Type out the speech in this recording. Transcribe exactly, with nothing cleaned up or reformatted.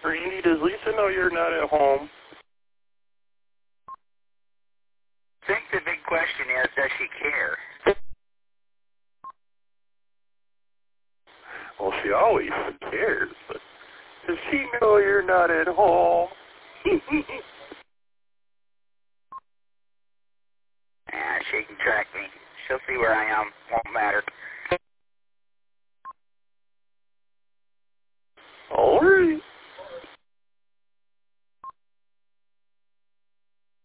Randy, does Lisa know you're not at home? I think the big question is, does she care? Well, she always cares, but does she know you're not at home? Yeah, she can track me. She'll see where I am.